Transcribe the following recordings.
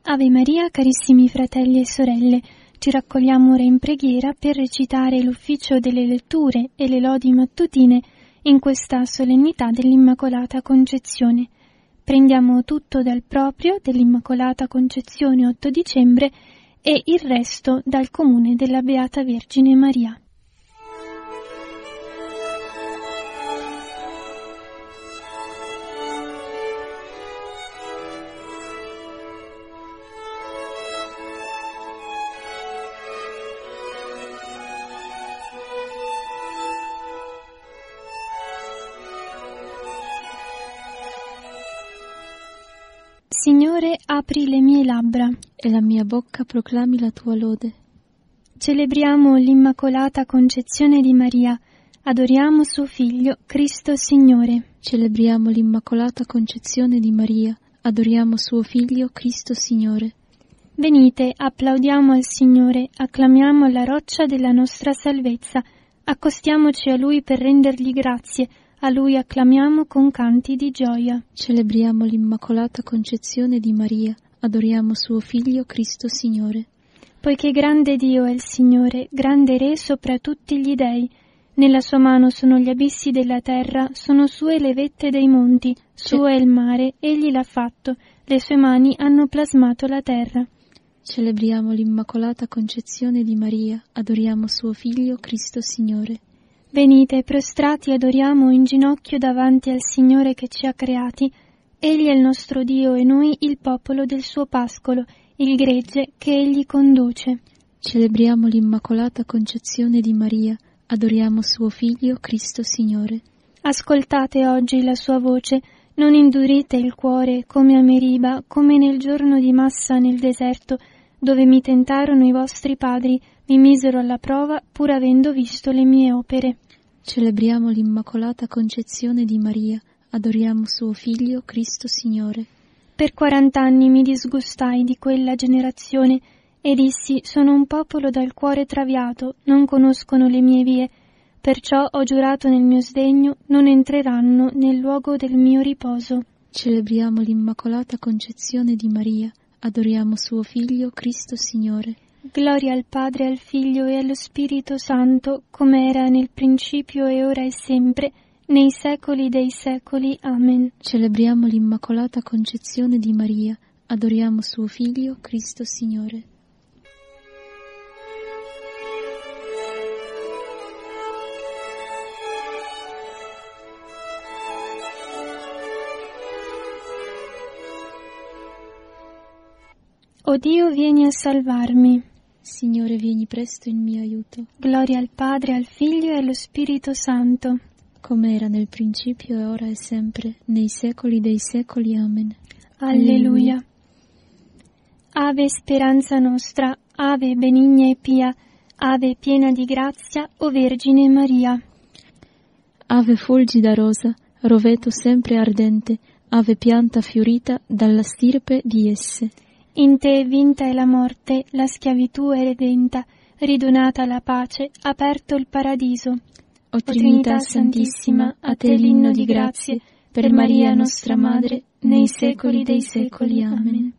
Ave Maria, carissimi fratelli e sorelle, ci raccogliamo ora in preghiera per recitare l'ufficio delle letture e le lodi mattutine in questa solennità dell'Immacolata Concezione. Prendiamo tutto dal proprio dell'Immacolata Concezione 8 dicembre e il resto dal comune della Beata Vergine Maria. Signore, apri le mie labbra, e la mia bocca proclami la tua lode. Celebriamo l'Immacolata Concezione di Maria, adoriamo suo Figlio, Cristo Signore. Celebriamo l'Immacolata Concezione di Maria, adoriamo suo Figlio, Cristo Signore. Venite, applaudiamo al Signore, acclamiamo la roccia della nostra salvezza, accostiamoci a Lui per rendergli grazie, a Lui acclamiamo con canti di gioia. Celebriamo l'Immacolata Concezione di Maria, adoriamo suo Figlio, Cristo Signore. Poiché grande Dio è il Signore, grande Re sopra tutti gli dei. Nella sua mano sono gli abissi della terra, sono sue le vette dei monti, suo è il mare, egli l'ha fatto, le sue mani hanno plasmato la terra. Celebriamo l'Immacolata Concezione di Maria, adoriamo suo Figlio, Cristo Signore. Venite, prostrati adoriamo in ginocchio davanti al Signore che ci ha creati. Egli è il nostro Dio e noi il popolo del suo pascolo, il gregge che egli conduce. Celebriamo l'Immacolata Concezione di Maria, adoriamo suo Figlio, Cristo Signore. Ascoltate oggi la sua voce, non indurite il cuore come a Meriba, come nel giorno di Massa nel deserto, dove mi tentarono i vostri padri, mi misero alla prova pur avendo visto le mie opere. Celebriamo l'Immacolata Concezione di Maria, adoriamo suo Figlio, Cristo Signore. Per 40 anni mi disgustai di quella generazione e dissi: sono un popolo dal cuore traviato, non conoscono le mie vie, perciò ho giurato nel mio sdegno, non entreranno nel luogo del mio riposo. Celebriamo l'Immacolata Concezione di Maria, adoriamo suo Figlio, Cristo Signore. Gloria al Padre, al Figlio e allo Spirito Santo, come era nel principio e ora e sempre, nei secoli dei secoli. Amen. Celebriamo l'Immacolata Concezione di Maria, adoriamo suo Figlio, Cristo Signore. O Dio, vieni a salvarmi. Signore, vieni presto in mio aiuto. Gloria al Padre, al Figlio e allo Spirito Santo, come era nel principio e ora e sempre, nei secoli dei secoli. Amen. Alleluia. Ave speranza nostra, Ave benigna e pia, Ave piena di grazia, o Vergine Maria. Ave fulgida rosa, roveto sempre ardente, Ave pianta fiorita dalla stirpe di esse. In te vinta è la morte, la schiavitù è redenta, ridonata la pace, aperto il paradiso. O Trinità Santissima, a te l'inno di grazie, per Maria nostra Madre, nei secoli dei secoli. Amen.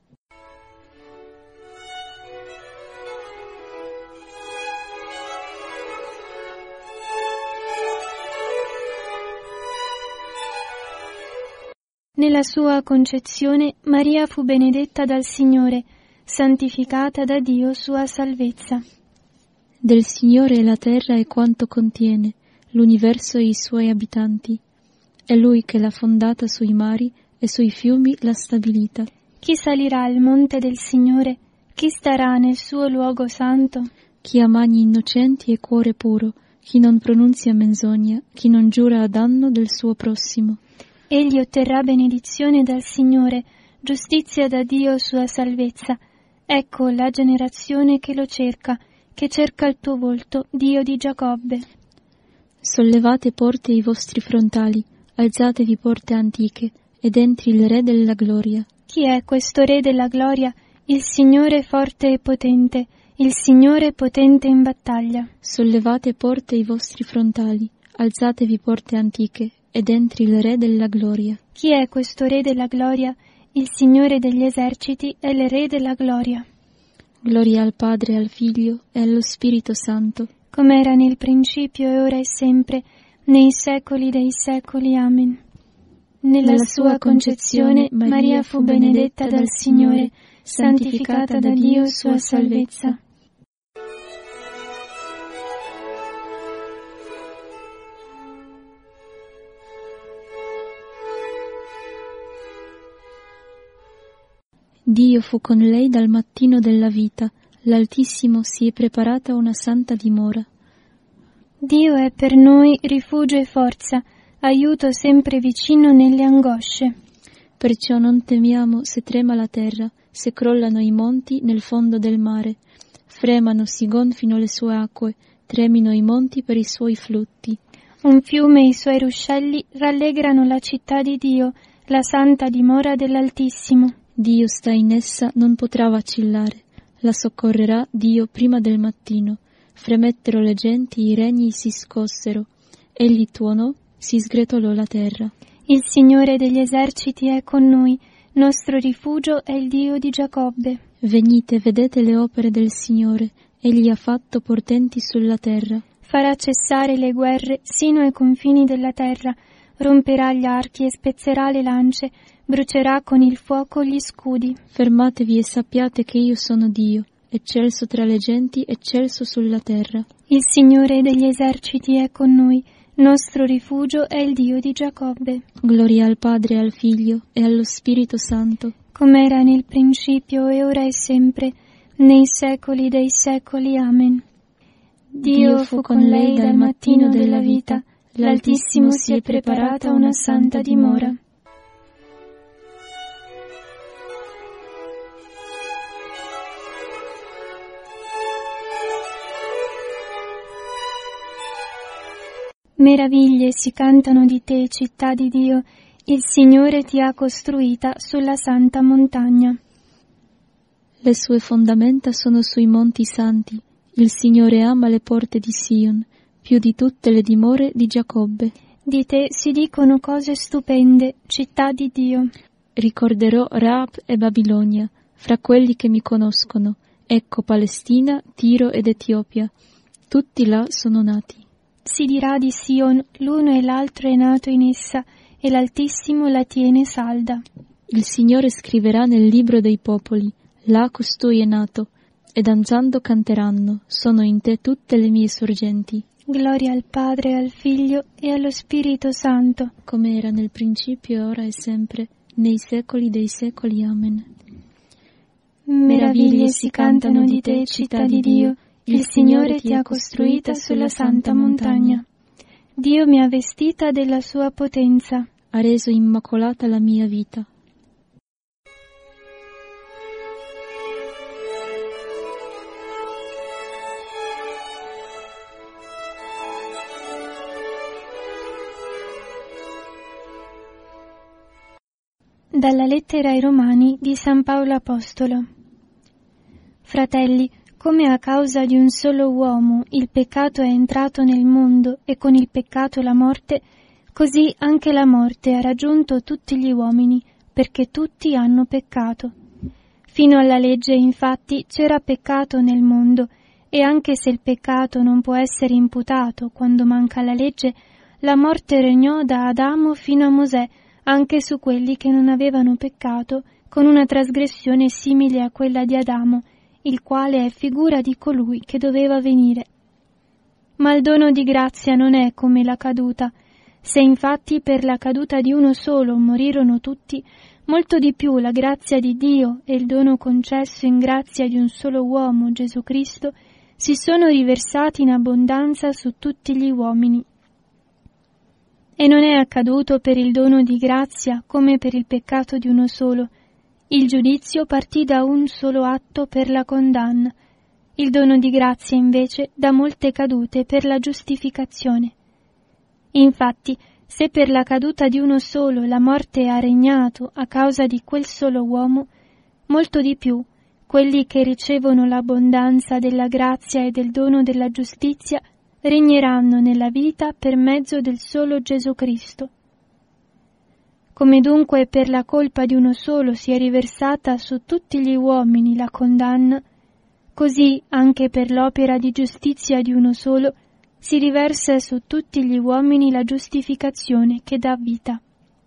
Nella sua concezione Maria fu benedetta dal Signore, santificata da Dio sua salvezza. Del Signore è la terra e quanto contiene, l'universo e i suoi abitanti. È Lui che l'ha fondata sui mari e sui fiumi l'ha stabilita. Chi salirà al monte del Signore? Chi starà nel suo luogo santo? Chi ha mani innocenti e cuore puro, chi non pronunzia menzogna, chi non giura a danno del suo prossimo. Egli otterrà benedizione dal Signore, giustizia da Dio sua salvezza. Ecco la generazione che lo cerca il tuo volto, Dio di Giacobbe. Sollevate porte i vostri frontali, alzatevi porte antiche, ed entri il Re della gloria. Chi è questo Re della gloria? Il Signore forte e potente, il Signore potente in battaglia. Sollevate porte i vostri frontali, alzatevi porte antiche, ed entri il Re della gloria. Chi è questo Re della gloria? Il Signore degli eserciti è il Re della gloria. Gloria al Padre, al Figlio e allo Spirito Santo, come era nel principio e ora e sempre, nei secoli dei secoli. Amen. Nella sua concezione Maria fu benedetta dal Signore, santificata da Dio sua salvezza. Dio fu con lei dal mattino della vita, l'Altissimo si è preparata una santa dimora. Dio è per noi rifugio e forza, aiuto sempre vicino nelle angosce. Perciò non temiamo se trema la terra, se crollano i monti nel fondo del mare, fremano, si gonfino le sue acque, tremino i monti per i suoi flutti. Un fiume e i suoi ruscelli rallegrano la città di Dio, la santa dimora dell'Altissimo. Dio sta in essa, non potrà vacillare, la soccorrerà Dio prima del mattino. Fremettero le genti, i regni si scossero, egli tuonò, si sgretolò la terra. Il Signore degli eserciti è con noi, nostro rifugio è il Dio di Giacobbe. Venite, vedete le opere del Signore, egli ha fatto portenti sulla terra. Farà cessare le guerre sino ai confini della terra, romperà gli archi e spezzerà le lance, brucerà con il fuoco gli scudi. Fermatevi e sappiate che io sono Dio, eccelso tra le genti, eccelso sulla terra. Il Signore degli eserciti è con noi, nostro rifugio è il Dio di Giacobbe. Gloria al Padre, al Figlio e allo Spirito Santo, come era nel principio e ora e sempre, nei secoli dei secoli. Amen. Dio fu con lei dal mattino della vita, l'Altissimo si è preparata una santa dimora. Meraviglie si cantano di te, città di Dio, il Signore ti ha costruita sulla santa montagna. Le sue fondamenta sono sui monti santi, il Signore ama le porte di Sion, più di tutte le dimore di Giacobbe. Di te si dicono cose stupende, città di Dio. Ricorderò Raab e Babilonia, fra quelli che mi conoscono, ecco Palestina, Tiro ed Etiopia, tutti là sono nati. Si dirà di Sion, l'uno e l'altro è nato in essa, e l'Altissimo la tiene salda. Il Signore scriverà nel libro dei popoli, là costui è nato, e danzando canteranno, sono in te tutte le mie sorgenti. Gloria al Padre, al Figlio e allo Spirito Santo, come era nel principio, ora e sempre, nei secoli dei secoli. Amen. Meraviglie si cantano di te, città di Dio, il Signore ti ha costruita sulla santa montagna. Dio mi ha vestita della sua potenza. Ha reso immacolata la mia vita. Dalla lettera ai Romani di San Paolo Apostolo. Fratelli, come a causa di un solo uomo il peccato è entrato nel mondo e con il peccato la morte, così anche la morte ha raggiunto tutti gli uomini, perché tutti hanno peccato. Fino alla legge, infatti, c'era peccato nel mondo, e anche se il peccato non può essere imputato quando manca la legge, la morte regnò da Adamo fino a Mosè, anche su quelli che non avevano peccato, con una trasgressione simile a quella di Adamo, il quale è figura di colui che doveva venire. Ma il dono di grazia non è come la caduta. Se infatti per la caduta di uno solo morirono tutti, molto di più la grazia di Dio e il dono concesso in grazia di un solo uomo, Gesù Cristo, si sono riversati in abbondanza su tutti gli uomini. E non è accaduto per il dono di grazia come per il peccato di uno solo. Il giudizio partì da un solo atto per la condanna, il dono di grazia invece da molte cadute per la giustificazione. Infatti, se per la caduta di uno solo la morte ha regnato a causa di quel solo uomo, molto di più quelli che ricevono l'abbondanza della grazia e del dono della giustizia regneranno nella vita per mezzo del solo Gesù Cristo. Come dunque per la colpa di uno solo si è riversata su tutti gli uomini la condanna, così anche per l'opera di giustizia di uno solo si riversa su tutti gli uomini la giustificazione che dà vita.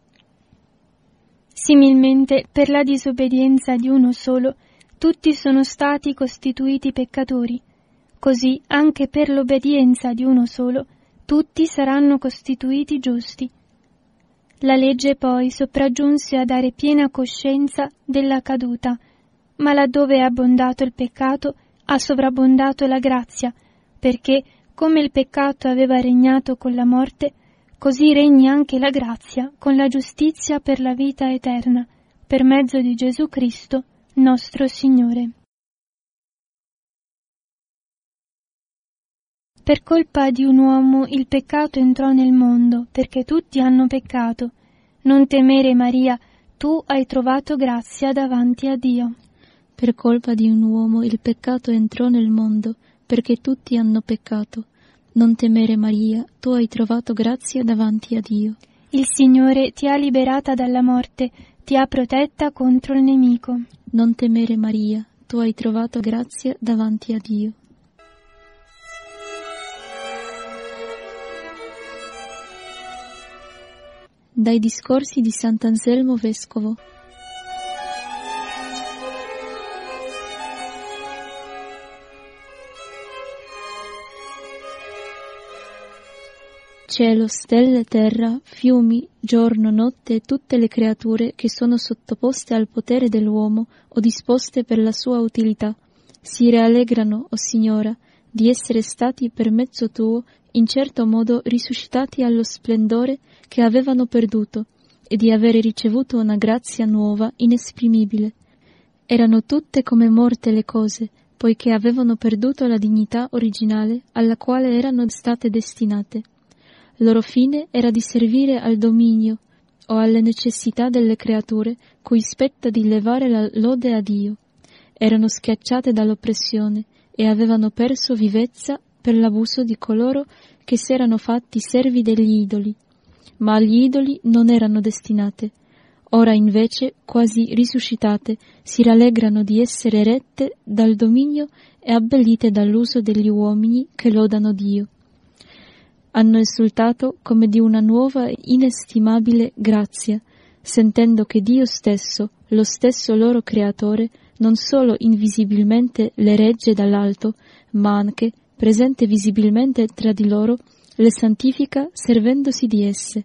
Similmente, per la disobbedienza di uno solo, tutti sono stati costituiti peccatori, così anche per l'obbedienza di uno solo, tutti saranno costituiti giusti. La legge poi sopraggiunse a dare piena coscienza della caduta, ma laddove è abbondato il peccato, ha sovrabbondato la grazia, perché, come il peccato aveva regnato con la morte, così regni anche la grazia con la giustizia per la vita eterna, per mezzo di Gesù Cristo, nostro Signore. Per colpa di un uomo il peccato entrò nel mondo, perché tutti hanno peccato. Non temere, Maria, tu hai trovato grazia davanti a Dio. Per colpa di un uomo il peccato entrò nel mondo, perché tutti hanno peccato. Non temere, Maria, tu hai trovato grazia davanti a Dio. Il Signore ti ha liberata dalla morte, ti ha protetta contro il nemico. Non temere, Maria, tu hai trovato grazia davanti a Dio. Dai discorsi di Sant'Anselmo Vescovo. Cielo, stelle, terra, fiumi, giorno, notte e tutte le creature che sono sottoposte al potere dell'uomo o disposte per la sua utilità, si rallegrano, o Signora, di essere stati per mezzo tuo in certo modo risuscitati allo splendore che avevano perduto e di avere ricevuto una grazia nuova inesprimibile. Erano tutte come morte le cose, poiché avevano perduto la dignità originale alla quale erano state destinate. Loro fine era di servire al dominio o alle necessità delle creature cui spetta di levare la lode a Dio. Erano schiacciate dall'oppressione e avevano perso vivezza per l'abuso di coloro che s'erano fatti servi degli idoli, ma agli idoli non erano destinate. Ora invece, quasi risuscitate, si rallegrano di essere rette dal dominio e abbellite dall'uso degli uomini che lodano Dio. Hanno esultato come di una nuova inestimabile grazia, sentendo che Dio stesso, lo stesso loro creatore, non solo invisibilmente le regge dall'alto, ma anche, presente visibilmente tra di loro, le santifica servendosi di esse.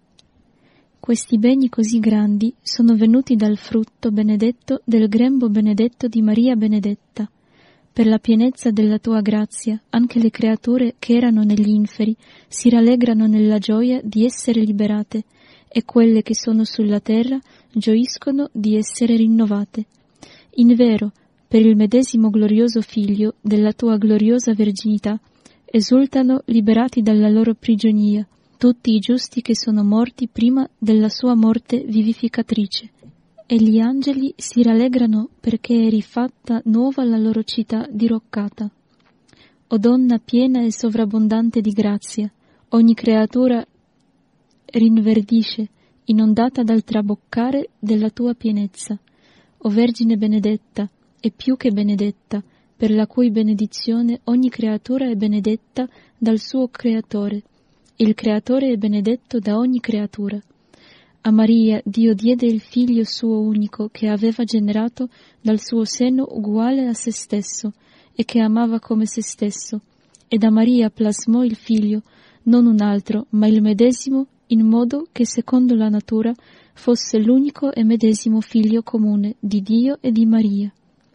Questi beni così grandi sono venuti dal frutto benedetto del grembo benedetto di Maria Benedetta. Per la pienezza della tua grazia, anche le creature che erano negli inferi si rallegrano nella gioia di essere liberate, e quelle che sono sulla terra gioiscono di essere rinnovate. Invero, per il medesimo glorioso Figlio della tua gloriosa verginità, esultano liberati dalla loro prigionia tutti i giusti che sono morti prima della sua morte vivificatrice. E gli angeli si rallegrano perché è rifatta nuova la loro città diroccata. O donna piena e sovrabbondante di grazia, ogni creatura rinverdisce, inondata dal traboccare della tua pienezza. O Vergine benedetta, e più che benedetta, per la cui benedizione ogni creatura è benedetta dal suo Creatore. Il Creatore è benedetto da ogni creatura. A Maria Dio diede il Figlio suo unico che aveva generato dal suo seno uguale a se stesso e che amava come se stesso, e da Maria plasmò il Figlio, non un altro, ma il medesimo, in modo che secondo la natura fosse l'unico e medesimo Figlio comune di Dio e di Maria.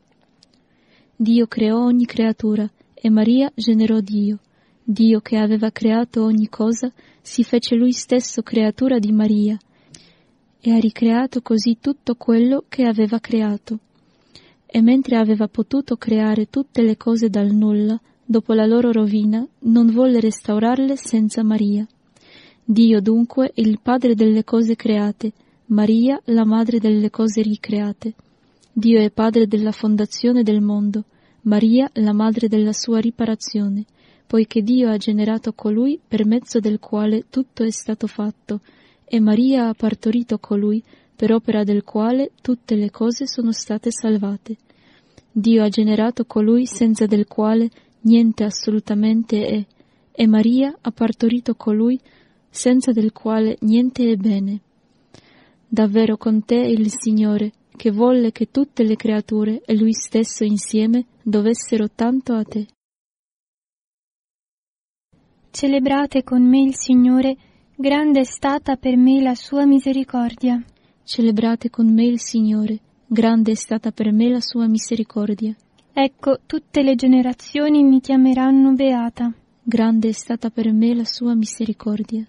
Dio creò ogni creatura e Maria generò Dio. Dio che aveva creato ogni cosa si fece Lui stesso creatura di Maria e ha ricreato così tutto quello che aveva creato. E mentre aveva potuto creare tutte le cose dal nulla, dopo la loro rovina, non volle restaurarle senza Maria. Dio dunque è il Padre delle cose create, Maria la Madre delle cose ricreate. Dio è Padre della fondazione del mondo, Maria la Madre della sua riparazione, poiché Dio ha generato colui per mezzo del quale tutto è stato fatto, e Maria ha partorito colui per opera del quale tutte le cose sono state salvate. Dio ha generato colui senza del quale niente assolutamente è, e Maria ha partorito colui senza del quale niente è bene. Davvero con te il Signore, che volle che tutte le creature e Lui stesso insieme dovessero tanto a te. Celebrate con me il Signore, grande è stata per me la sua misericordia. Celebrate con me il Signore, grande è stata per me la sua misericordia. Ecco, tutte le generazioni mi chiameranno beata. Grande è stata per me la sua misericordia.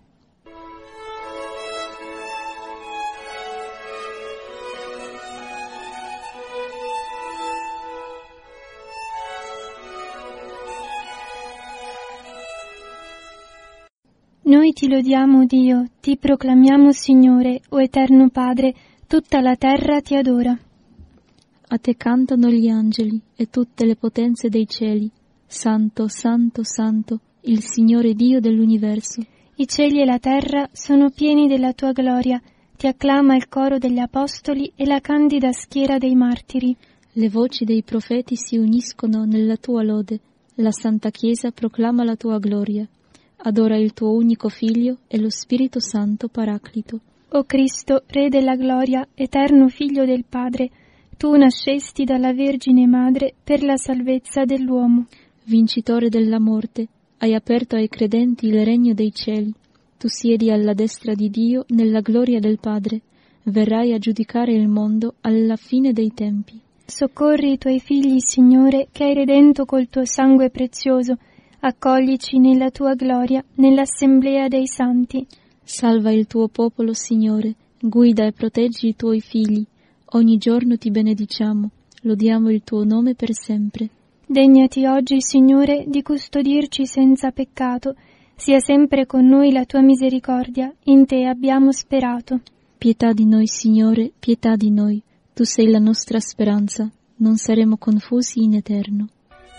Noi ti lodiamo, Dio, ti proclamiamo Signore, o Eterno Padre, tutta la terra ti adora. A te cantano gli angeli e tutte le potenze dei cieli. Santo, santo, santo, il Signore Dio dell'universo. I cieli e la terra sono pieni della tua gloria, ti acclama il coro degli apostoli e la candida schiera dei martiri. Le voci dei profeti si uniscono nella tua lode, la Santa Chiesa proclama la tua gloria. Adora il tuo unico Figlio e lo Spirito Santo Paraclito. O Cristo, Re della gloria, eterno Figlio del Padre, tu nascesti dalla Vergine Madre per la salvezza dell'uomo. Vincitore della morte, hai aperto ai credenti il regno dei cieli. Tu siedi alla destra di Dio nella gloria del Padre. Verrai a giudicare il mondo alla fine dei tempi. Soccorri i tuoi figli, Signore, che hai redento col tuo sangue prezioso. Accoglici nella tua gloria, nell'assemblea dei santi. Salva il tuo popolo, Signore, guida e proteggi i tuoi figli. Ogni giorno ti benediciamo, lodiamo il tuo nome per sempre. Degnati oggi, Signore, di custodirci senza peccato. Sia sempre con noi la tua misericordia, in te abbiamo sperato. Pietà di noi, Signore, pietà di noi. Tu sei la nostra speranza, non saremo confusi in eterno.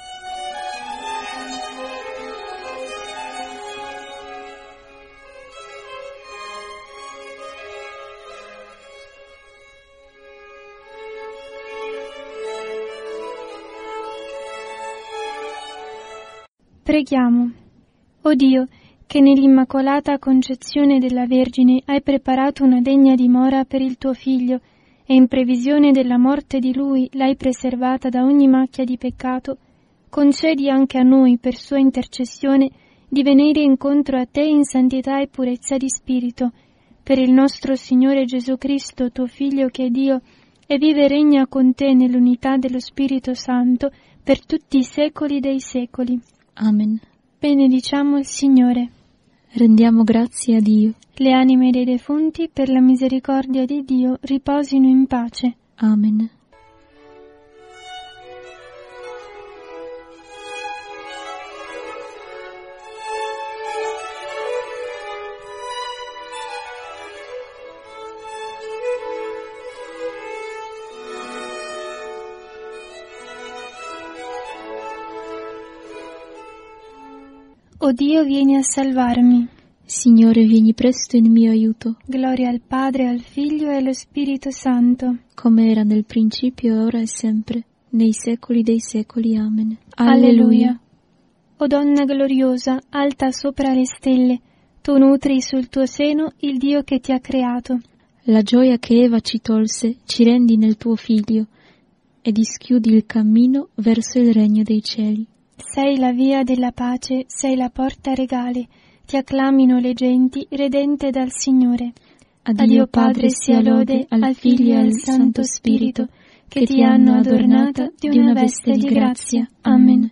Preghiamo. O Dio, che nell'Immacolata Concezione della Vergine hai preparato una degna dimora per il tuo Figlio, e in previsione della morte di Lui l'hai preservata da ogni macchia di peccato, concedi anche a noi, per sua intercessione, di venire incontro a te in santità e purezza di spirito, per il nostro Signore Gesù Cristo, tuo Figlio che è Dio, e vive e regna con te nell'unità dello Spirito Santo, per tutti i secoli dei secoli. Amen. Benediciamo il Signore. Rendiamo grazie a Dio. Le anime dei defunti, per la misericordia di Dio, riposino in pace. Amen. O Dio, vieni a salvarmi. Signore, vieni presto in mio aiuto. Gloria al Padre, al Figlio e allo Spirito Santo. Come era nel principio, ora e sempre, nei secoli dei secoli. Amen. Alleluia. O Donna gloriosa, alta sopra le stelle, tu nutri sul tuo seno il Dio che ti ha creato. La gioia che Eva ci tolse, ci rendi nel tuo Figlio, e dischiudi il cammino verso il regno dei cieli. Sei la via della pace, sei la porta regale, ti acclamino le genti, redente dal Signore. A Dio Padre sia lode, al Figlio e al Santo Spirito, che ti hanno adornata di una veste di grazia. Amen.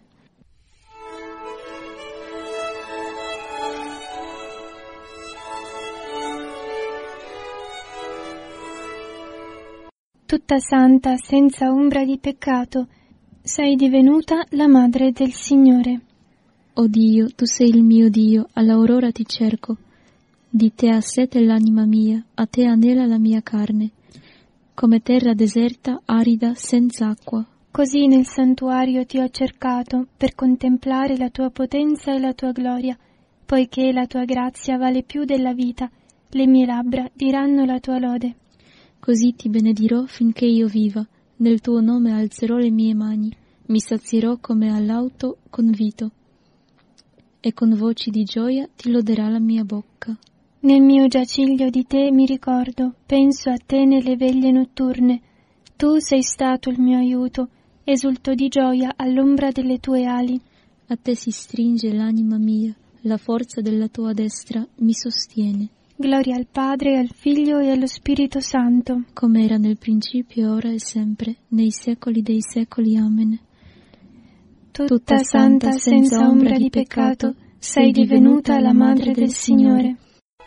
Tutta santa, senza ombra di peccato, sei divenuta la Madre del Signore. O Dio, tu sei il mio Dio, all'aurora ti cerco. Di te ha sete l'anima mia, a te anela la mia carne, come terra deserta, arida, senza acqua. Così nel santuario ti ho cercato, per contemplare la tua potenza e la tua gloria, poiché la tua grazia vale più della vita, le mie labbra diranno la tua lode. Così ti benedirò finché io viva, nel tuo nome alzerò le mie mani, mi sazierò come all'auto con vito, e con voci di gioia ti loderà la mia bocca. Nel mio giaciglio di te mi ricordo, penso a te nelle veglie notturne. Tu sei stato il mio aiuto, esulto di gioia all'ombra delle tue ali. A te si stringe l'anima mia, la forza della tua destra mi sostiene. Gloria al Padre, al Figlio e allo Spirito Santo, come era nel principio, ora e sempre, nei secoli dei secoli. Amen. Tutta santa, senza ombra di peccato, sei divenuta la Madre del Signore.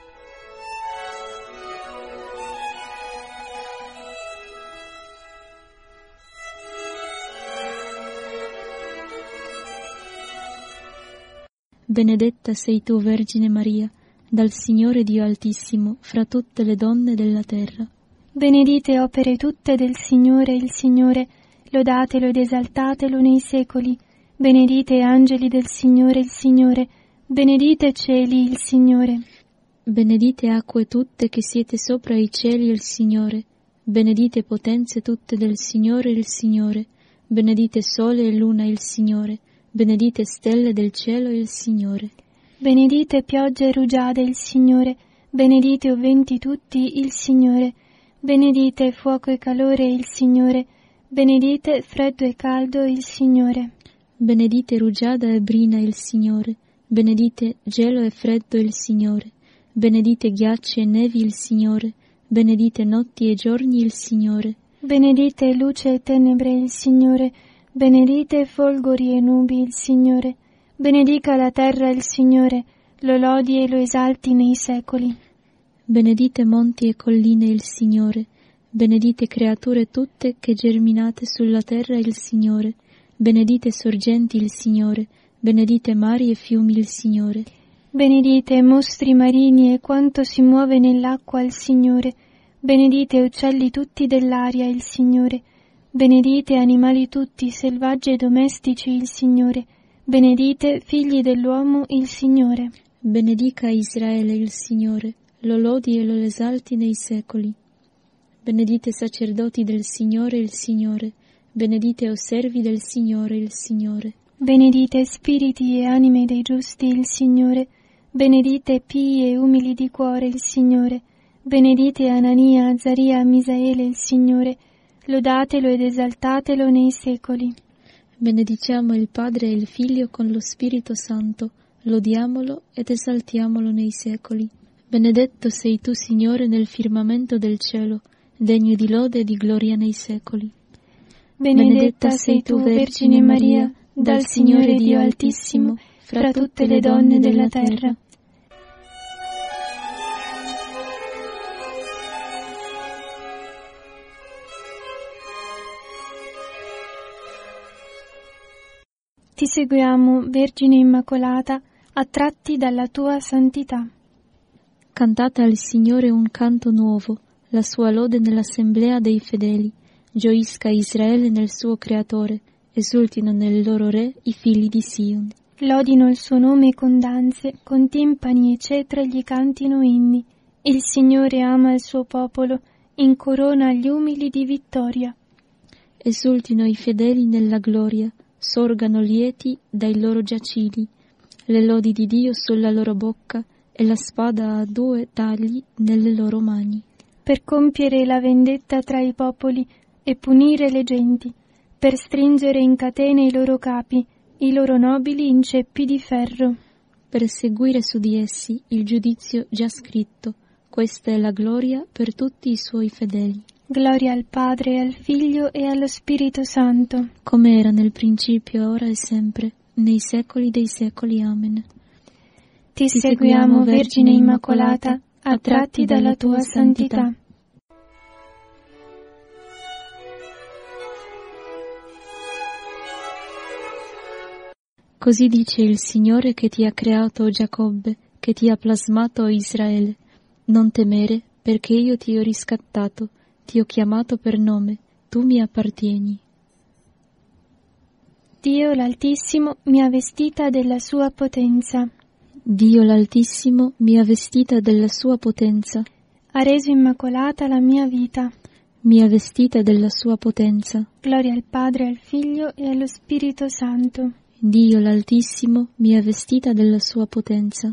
Benedetta sei tu, Vergine Maria, dal Signore Dio Altissimo, fra tutte le donne della terra. Benedite opere tutte del Signore il Signore, lodatelo ed esaltatelo nei secoli. Benedite angeli del Signore il Signore, benedite cieli il Signore. Benedite acque tutte che siete sopra i cieli il Signore, benedite potenze tutte del Signore il Signore, benedite sole e luna il Signore, benedite stelle del cielo il Signore. Benedite piogge e rugiade il Signore, benedite o venti tutti il Signore, benedite fuoco e calore il Signore, benedite freddo e caldo il Signore. Benedite rugiada e brina il Signore, benedite gelo e freddo il Signore, benedite ghiacci e nevi il Signore, benedite notti e giorni il Signore. Benedite luce e tenebre il Signore, benedite folgori e nubi il Signore. Benedica la terra il Signore, lo lodi e lo esalti nei secoli. Benedite monti e colline il Signore, benedite creature tutte che germinate sulla terra il Signore, benedite sorgenti il Signore, benedite mari e fiumi il Signore. Benedite mostri marini e quanto si muove nell'acqua il Signore, benedite uccelli tutti dell'aria il Signore, benedite animali tutti selvaggi e domestici il Signore, benedite figli dell'uomo il Signore. Benedica Israele il Signore, lo lodi e lo esalti nei secoli. Benedite sacerdoti del Signore il Signore, benedite o servi del Signore il Signore. Benedite spiriti e anime dei giusti il Signore, benedite pii e umili di cuore il Signore, benedite Anania, Azaria, Misaele il Signore, lodatelo ed esaltatelo nei secoli. Benediciamo il Padre e il Figlio con lo Spirito Santo, lodiamolo ed esaltiamolo nei secoli. Benedetto sei tu, Signore, nel firmamento del cielo, degno di lode e di gloria nei secoli. Benedetta sei tu, Vergine Maria, dal Signore Dio Altissimo, fra tutte le donne della terra. Ti seguiamo, Vergine Immacolata, attratti dalla tua santità. Cantate al Signore un canto nuovo, la sua lode nell'assemblea dei fedeli. Gioisca Israele nel suo Creatore, esultino nel loro Re i figli di Sion. Lodino il suo nome con danze, con timpani e cetre gli cantino inni. Il Signore ama il suo popolo, incorona gli umili di vittoria. Esultino i fedeli nella gloria, sorgano lieti dai loro giacili, le lodi di Dio sulla loro bocca e la spada a 2 tagli nelle loro mani. Per compiere la vendetta tra i popoli e punire le genti, per stringere in catene i loro capi, i loro nobili in ceppi di ferro. Per eseguire su di essi il giudizio già scritto, questa è la gloria per tutti i suoi fedeli. Gloria al Padre, al Figlio e allo Spirito Santo, come era nel principio, ora e sempre, nei secoli dei secoli. Amen. Ti seguiamo, Vergine Immacolata, attratti dalla tua santità. Così dice il Signore che ti ha creato, Giacobbe, che ti ha plasmato, Israele. Non temere, perché io ti ho riscattato, ti ho chiamato per nome, tu mi appartieni. Dio l'Altissimo mi ha vestita della sua potenza. Dio l'Altissimo mi ha vestita della sua potenza. Ha reso immacolata la mia vita. Mi ha vestita della sua potenza. Gloria al Padre, al Figlio e allo Spirito Santo. Dio l'Altissimo mi ha vestita della sua potenza.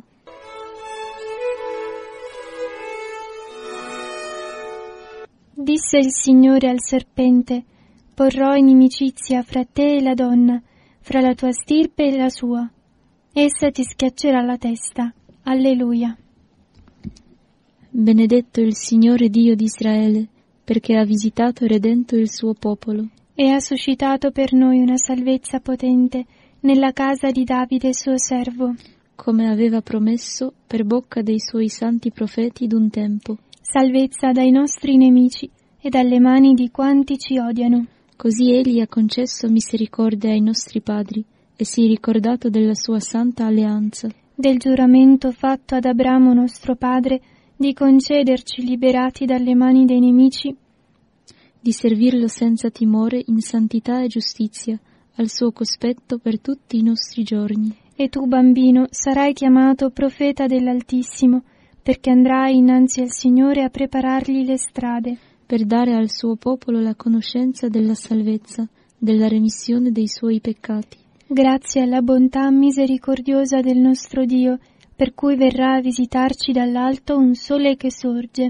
Disse il Signore al serpente: porrò inimicizia fra te e la donna, fra la tua stirpe e la sua. Essa ti schiaccerà la testa. Alleluia. Benedetto il Signore Dio di Israele, perché ha visitato e redento il suo popolo. E ha suscitato per noi una salvezza potente nella casa di Davide suo servo, come aveva promesso per bocca dei suoi santi profeti d'un tempo. Salvezza dai nostri nemici e dalle mani di quanti ci odiano. Così egli ha concesso misericordia ai nostri padri e si è ricordato della sua santa alleanza. Del giuramento fatto ad Abramo nostro padre di concederci, liberati dalle mani dei nemici, di servirlo senza timore in santità e giustizia, al suo cospetto per tutti i nostri giorni. E tu, bambino, sarai chiamato profeta dell'Altissimo, perché andrai innanzi al Signore a preparargli le strade, per dare al suo popolo la conoscenza della salvezza, della remissione dei suoi peccati. Grazie alla bontà misericordiosa del nostro Dio, per cui verrà a visitarci dall'alto un sole che sorge,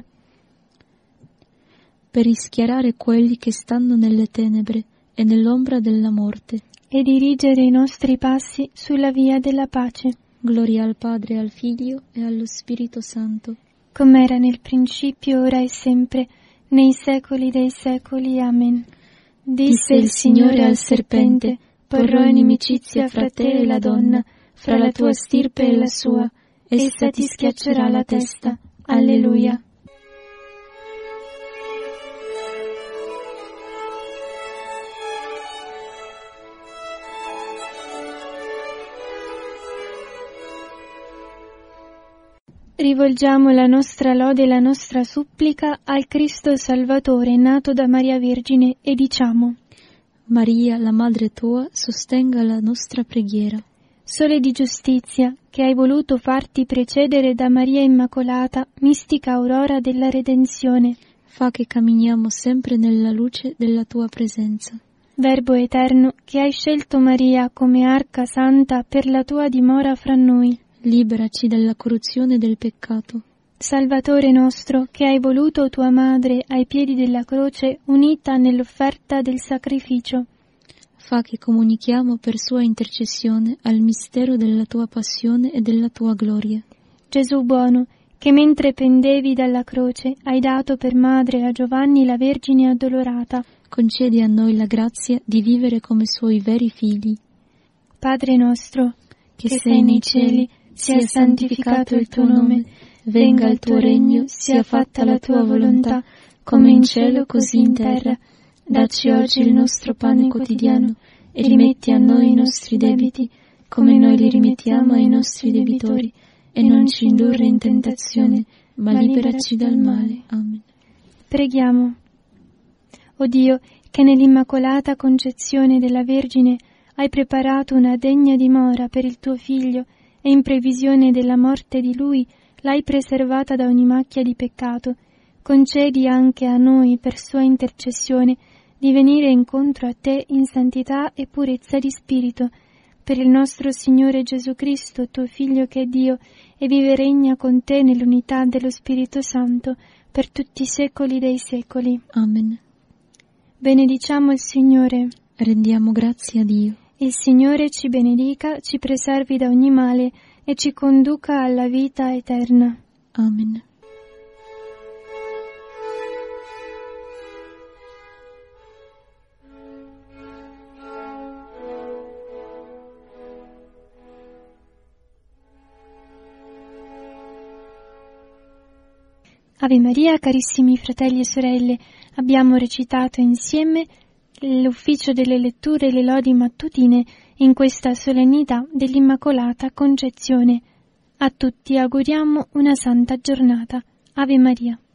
per rischiarare quelli che stanno nelle tenebre e nell'ombra della morte, e dirigere i nostri passi sulla via della pace. Gloria al Padre, al Figlio e allo Spirito Santo, come era nel principio, ora e sempre, nei secoli dei secoli. Amen. Disse il Signore al serpente: porrò inimicizia fra te e la donna, fra la tua stirpe e la sua. Essa ti schiaccerà la testa. Alleluia. Rivolgiamo la nostra lode e la nostra supplica al Cristo Salvatore nato da Maria Vergine e diciamo: Maria, la Madre tua, sostenga la nostra preghiera. Sole di giustizia, che hai voluto farti precedere da Maria Immacolata, mistica aurora della redenzione, fa che camminiamo sempre nella luce della tua presenza. Verbo eterno, che hai scelto Maria come arca santa per la tua dimora fra noi, liberaci dalla corruzione del peccato. Salvatore nostro, che hai voluto tua madre ai piedi della croce unita nell'offerta del sacrificio, fa che comunichiamo per sua intercessione al mistero della tua passione e della tua gloria. Gesù buono, che mentre pendevi dalla croce hai dato per madre a Giovanni la Vergine addolorata, concedi a noi la grazia di vivere come suoi veri figli. Padre nostro, che sei nei cieli, sia santificato il tuo nome, venga il tuo regno, sia fatta la tua volontà, come in cielo così in terra. Dacci oggi il nostro pane quotidiano e rimetti a noi i nostri debiti, come noi li rimettiamo ai nostri debitori, e non ci indurre in tentazione, ma liberaci dal male. Amen. Preghiamo. O Dio, che nell'Immacolata Concezione della Vergine hai preparato una degna dimora per il tuo Figlio, e in previsione della morte di Lui l'hai preservata da ogni macchia di peccato, concedi anche a noi, per sua intercessione, di venire incontro a te in santità e purezza di spirito, per il nostro Signore Gesù Cristo, tuo Figlio che è Dio, e vive e regna con te nell'unità dello Spirito Santo, per tutti i secoli dei secoli. Amen. Benediciamo il Signore. Rendiamo grazie a Dio. Il Signore ci benedica, ci preservi da ogni male e ci conduca alla vita eterna. Amen. Ave Maria, carissimi fratelli e sorelle, abbiamo recitato insieme l'ufficio delle letture e le lodi mattutine in questa solennità dell'Immacolata Concezione. A tutti auguriamo una santa giornata. Ave Maria.